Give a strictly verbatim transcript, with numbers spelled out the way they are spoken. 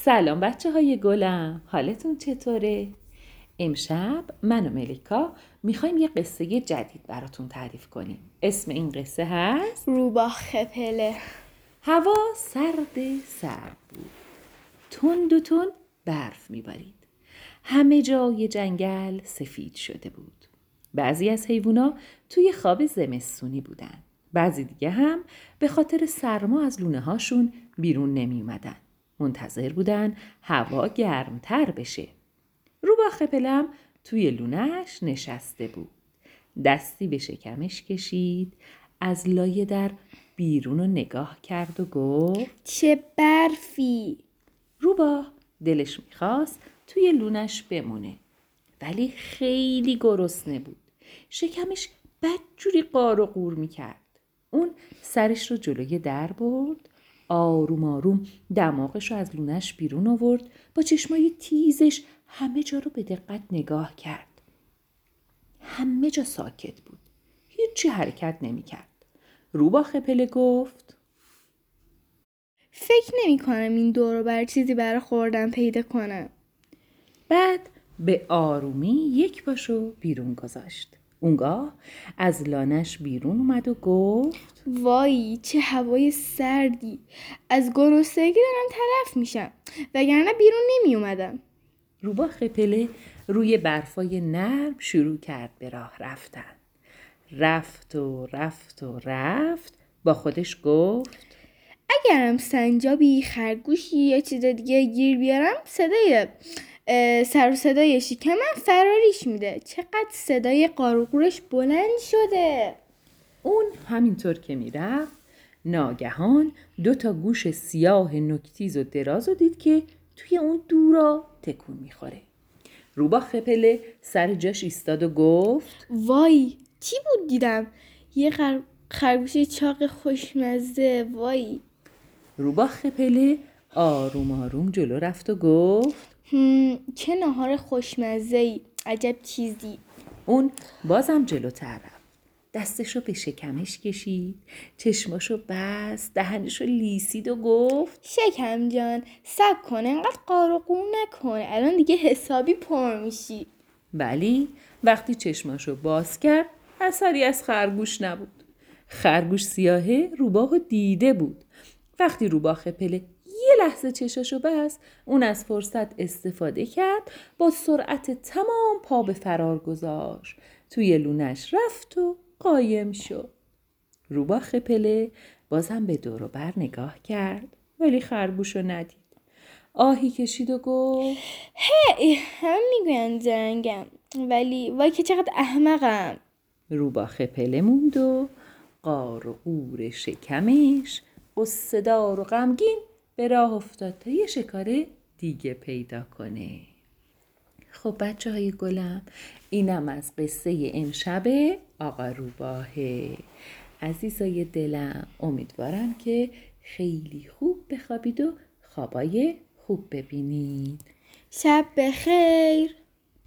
سلام بچه های گلم، حالتون چطوره؟ امشب من و ملیکا میخوایم یه قصه جدید براتون تعریف کنیم. اسم این قصه هست روباه خپله. هوا سرد سرد بود، تند و تند برف میبارید. همه جای جنگل سفید شده بود. بعضی از حیوونا توی خواب زمستونی بودن، بعضی دیگه هم به خاطر سرما از لونه هاشون بیرون نمی اومدن. منتظر بودن هوا گرمتر بشه. روباه خپلم توی لونهش نشسته بود. دستی به شکمش کشید، از لایه در بیرون رو نگاه کرد و گفت چه برفی! روباه دلش میخواست توی لونش بمونه، ولی خیلی گرسنه بود. شکمش بدجوری قار و قور میکرد. اون سرش رو جلوی در برد، آروم آروم دماغش رو از لونش بیرون آورد، با چشمای تیزش همه جا رو به دقت نگاه کرد. همه جا ساکت بود، هیچی حرکت نمیکرد. روباه خپله گفت فکر نمی کنم این دور بر چیزی برای خوردن پیدا کنم. بعد به آرومی یک پاشو بیرون گذاشت. اونگاه از لانش بیرون اومد و گفت وای چه هوای سردی! از گرسنگی دارم تلف میشم، وگرنه بیرون نمی اومدم. روباه خپله روی برفای نرم شروع کرد به راه رفتن. رفت و رفت و رفت، با خودش گفت اگرم سنجابی، خرگوشی یا چیز دیگه گیر بیارم، صدای سر و صدای شکمم فراریش میده. چقدر صدای قاروقورش بلند شده! اون همینطور که میرفت، ناگهان دو تا گوش سیاه نوک‌تیز و دراز رو دید که توی اون دورا تکون میخوره. روباه خپله سر جاش ایستاد و گفت وای چی بود دیدم؟ یه خر... خرگوش چاق خوشمزه. وای روباه خپله آروم آروم جلو رفت و گفت هم، چه ناهار خوشمزه‌ای، عجب چیزی. اون بازم جلوتر رفت. دستشو به شکمش کشید، چشماشو بست، دهنشو لیسید و گفت شکم جان صبر کن، انقدر قار و قور نکن، الان دیگه حسابی پر میشی. ولی وقتی چشماشو باز کرد، اثری از خرگوش نبود. خرگوش سیاهه روباهو دیده بود. وقتی روباه خپله یه لحظه چشاشو بست، اون از فرصت استفاده کرد، با سرعت تمام پا به فرار گذاشت. توی لونش رفت و قایم شد. روباه خپله بازم به دور و بر نگاه کرد، ولی خرگوشو ندید. آهی کشید و گفت هی هم میگوین زرنگم، ولی وای که چقدر احمقم. روباه خپله موند و قار و قور شکمش قصه دار و غمگین به راه افتاد تا یه شکار دیگه پیدا کنه. خب بچه های گلم، اینم از قصه امشب آقا روباهه. عزیزای دلم، امیدوارم که خیلی خوب بخوابید و خوابای خوب ببینید. شب بخیر.